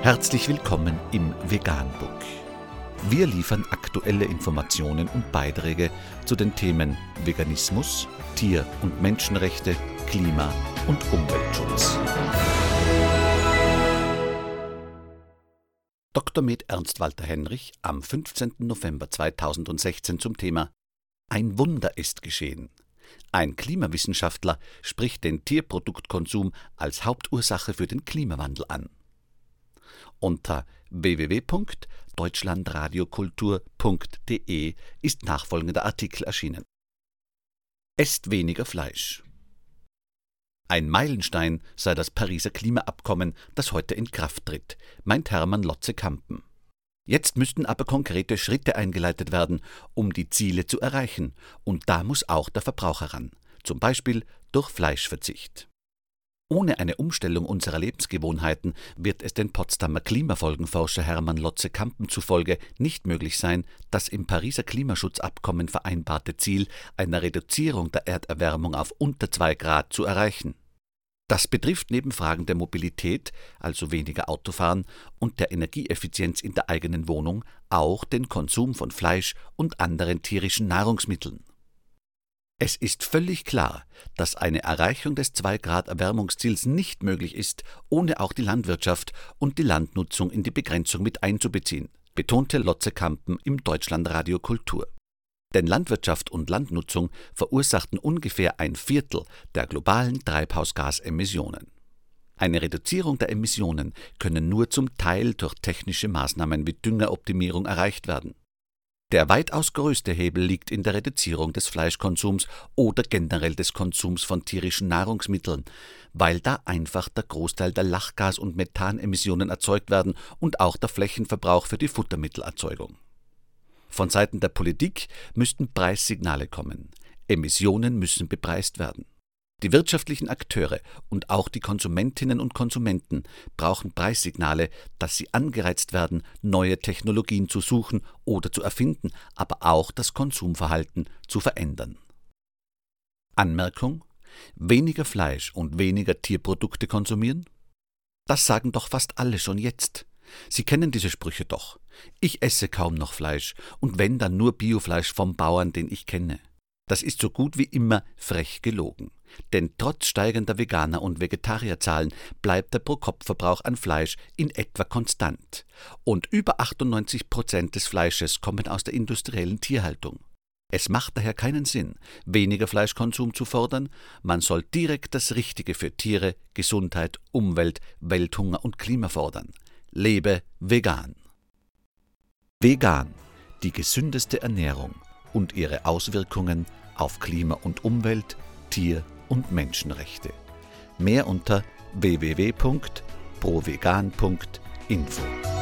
Herzlich willkommen im Veganbook. Wir liefern aktuelle Informationen und Beiträge zu den Themen Veganismus, Tier- und Menschenrechte, Klima- und Umweltschutz. Dr. med. Ernst Walter Henrich am 15. November 2016 zum Thema Ein Wunder ist geschehen. Ein Klimawissenschaftler spricht den Tierproduktkonsum als Hauptursache für den Klimawandel an. Unter www.deutschlandradiokultur.de ist nachfolgender Artikel erschienen. Esst weniger Fleisch. Ein Meilenstein sei das Pariser Klimaabkommen, das heute in Kraft tritt, meint Hermann Lotze-Kampen. Jetzt müssten aber konkrete Schritte eingeleitet werden, um die Ziele zu erreichen, und da muss auch der Verbraucher ran, zum Beispiel durch Fleischverzicht. Ohne eine Umstellung unserer Lebensgewohnheiten wird es den Potsdamer Klimafolgenforscher Hermann Lotze-Kampen zufolge nicht möglich sein, das im Pariser Klimaschutzabkommen vereinbarte Ziel einer Reduzierung der Erderwärmung auf unter 2 Grad zu erreichen. Das betrifft neben Fragen der Mobilität, also weniger Autofahren, und der Energieeffizienz in der eigenen Wohnung auch den Konsum von Fleisch und anderen tierischen Nahrungsmitteln. Es ist völlig klar, dass eine Erreichung des 2-Grad-Erwärmungsziels nicht möglich ist, ohne auch die Landwirtschaft und die Landnutzung in die Begrenzung mit einzubeziehen, betonte Lotze-Kampen im Deutschlandradio Kultur. Denn Landwirtschaft und Landnutzung verursachten ungefähr 1/4 der globalen Treibhausgasemissionen. Eine Reduzierung der Emissionen können nur zum Teil durch technische Maßnahmen wie Düngeroptimierung erreicht werden. Der weitaus größte Hebel liegt in der Reduzierung des Fleischkonsums oder generell des Konsums von tierischen Nahrungsmitteln, weil da einfach der Großteil der Lachgas- und Methanemissionen erzeugt werden und auch der Flächenverbrauch für die Futtermittelerzeugung. Von Seiten der Politik müssten Preissignale kommen. Emissionen müssen bepreist werden. Die wirtschaftlichen Akteure und auch die Konsumentinnen und Konsumenten brauchen Preissignale, dass sie angereizt werden, neue Technologien zu suchen oder zu erfinden, aber auch das Konsumverhalten zu verändern. Anmerkung: Weniger Fleisch und weniger Tierprodukte konsumieren? Das sagen doch fast alle schon jetzt. Sie kennen diese Sprüche doch. Ich esse kaum noch Fleisch und wenn, dann nur Biofleisch vom Bauern, den ich kenne. Das ist so gut wie immer frech gelogen. Denn trotz steigender Veganer- und Vegetarierzahlen bleibt der Pro-Kopf-Verbrauch an Fleisch in etwa konstant. Und über 98% des Fleisches kommen aus der industriellen Tierhaltung. Es macht daher keinen Sinn, weniger Fleischkonsum zu fordern. Man soll direkt das Richtige für Tiere, Gesundheit, Umwelt, Welthunger und Klima fordern. Lebe vegan! Vegan, die gesündeste Ernährung und ihre Auswirkungen auf Klima und Umwelt, Tier- und Menschenrechte. Mehr unter www.provegan.info.